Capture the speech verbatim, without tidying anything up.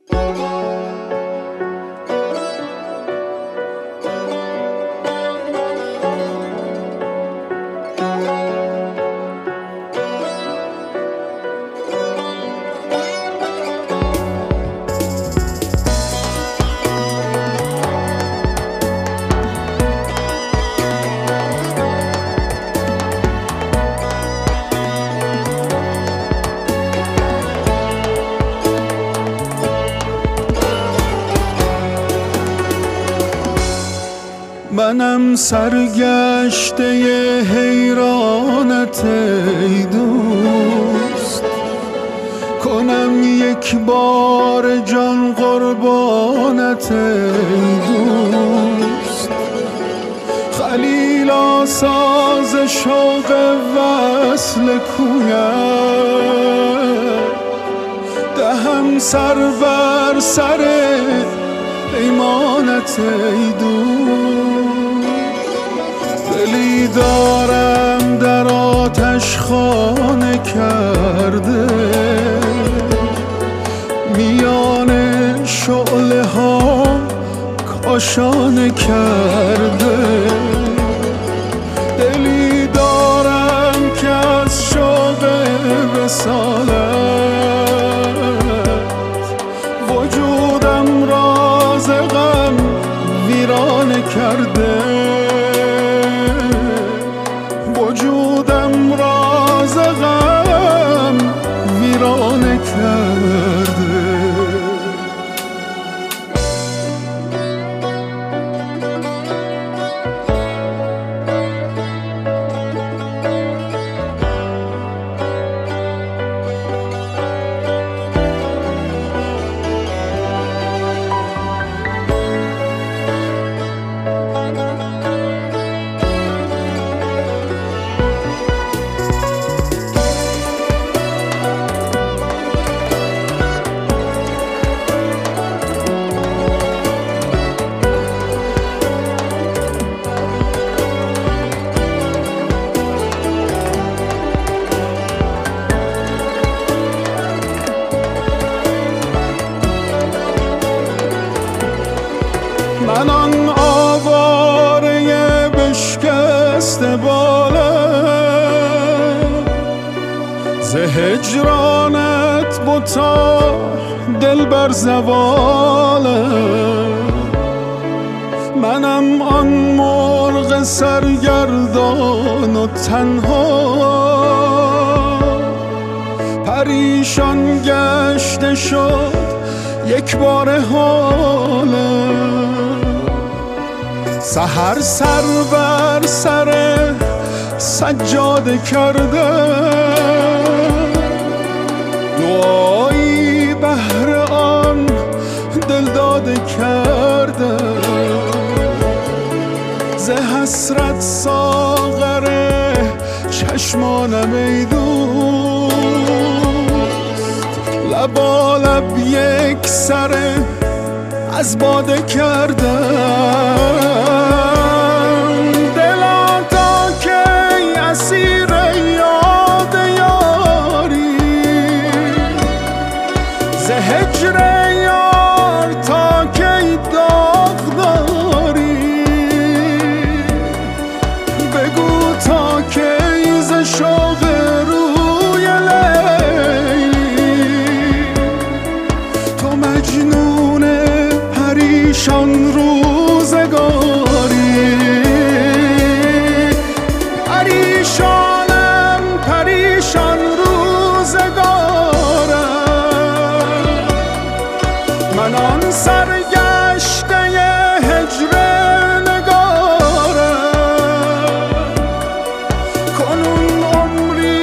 منم سرگشته حیرانت ای دوست، کنم یک بار جان قربانت ای دوست. خلیلا ساز شوق وصل کویت، دهم سر بر سر پیمانت ای دوست. دلی دارم در آتش خانه کرده، میان شعله ها کاشانه کرده. دلی دارم که از شوق وصالت وجودم راز غم ویرانه کرده. وجودم راز غم ویرانه کرده. من آن آواره بشکسته بالم، ز هجرانت بتا دل بر زوالم. منم آن مرغ سرگردان و تنها، پریشان گشته شد یک بار حالم. سحر سر بر سر سجاده کرده، دعایی بهر آن دل داده کرده. ز حسرت ساغر چشمانم ای دوست، لبالب یک سر از باده کردم. دلا تا کی اسیر یاد یاری، ز هجر یار تا کی داغداری. بگو تا کی ز شوق روی لیلی، تو مجنون پریشان روزگاری. پریشانم پریشان روزگارم، من آن سرگشته هجر نگارم. کنون عمری